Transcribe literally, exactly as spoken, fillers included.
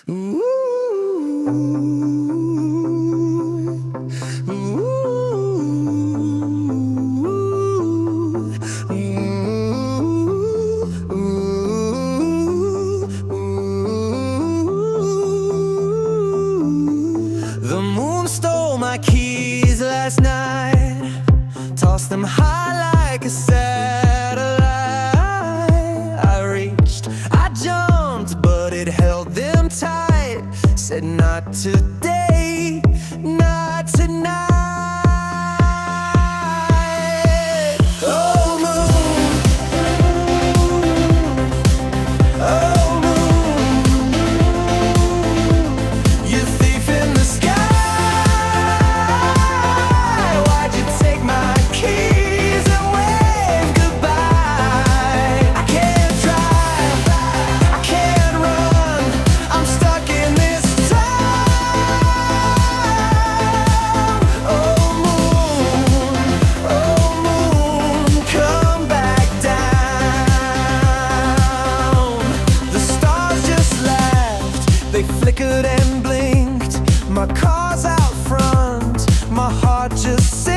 Ooh, ooh, ooh, ooh. The moon stole my keys last night, tossed them high like a satellite. I reached, I jumped, but it held them tight. Said not today, not tonight. Oh moon, oh moon, you thief in the sky. Why'd you take my keys and wave goodbye? I can't drive, I can't run, I'm stuck in this time. Oh moon, oh moon, come back down. The stars just laughed, they flickered and blinked. My car's out front, my heart just